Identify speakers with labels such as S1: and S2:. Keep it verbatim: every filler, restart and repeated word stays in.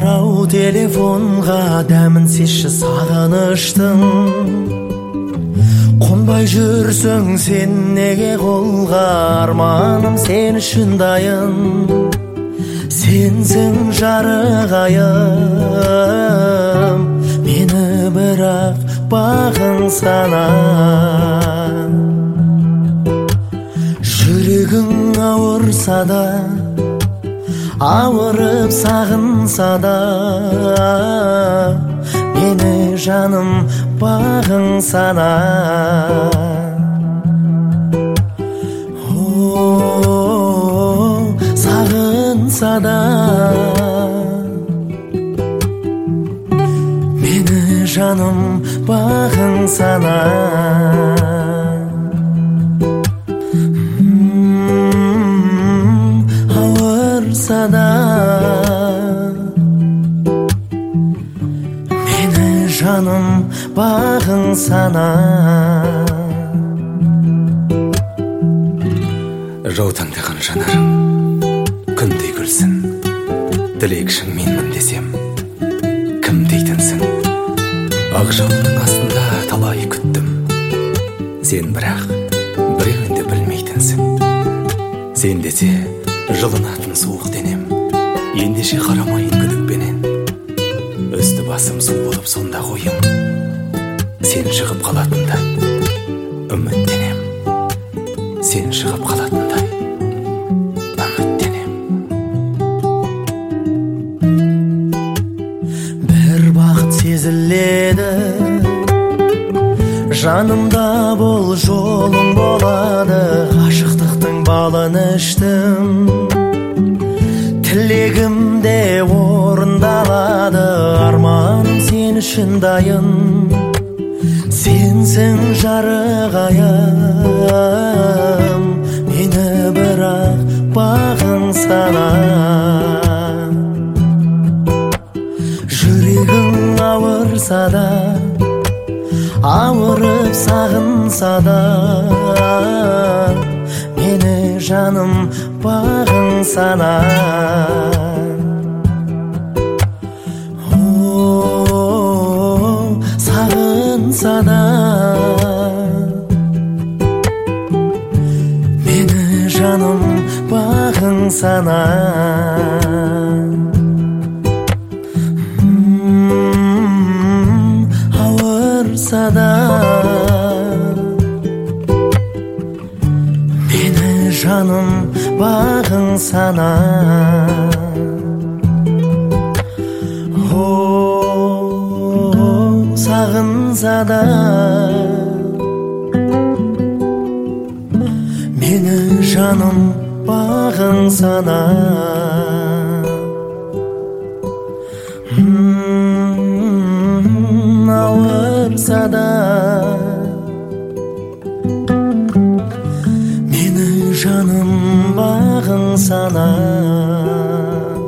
S1: қоңырау телефонға дәмін сезші сағыныштың. Қонбай жүрсің сен неге қолға, арманым сен үшін дайын. Сенсің жарығайым, мені бірақ бағың сана. Жүрегің ауырса да, ауырып сағынса да, мені жаным бағың сана. О, сағынса да, мені жаным бағың сана. Ауырса да, мені жаным бағың сана.
S2: Жаутаңдаған жанарым күндей күлсін, тілекшің менмін десем кім дейтінсің? Ақ жауынның астында талай күттім, сен бірақ біреуін де білмейтінсің. Сен десе жылынатын суық денем, ендеше қарамайын күдікпенен. Үсті басым су болып сонда қойым, сен шығып қалатындай үміттенем. Сен шығып қалатындай үміттенем.
S1: Бір бақыт сезіледі, жанымда бол, жолың болады. Ғашықтықтың балын іштім, тілегімде орындалады. Арманым сен үшін дайын, сенсің жарығайым, мені бірақ бағың сана. Жүрегің ауырса да, ауырып сағынса да, мені жаным бағың сана. О, сағынса да, мені жаным бағың сана. Ауырса да, мені жаным бағың сана. О, сағынса да, мені жаным бағың сана. Ауырса да, мені жаным бағың сана.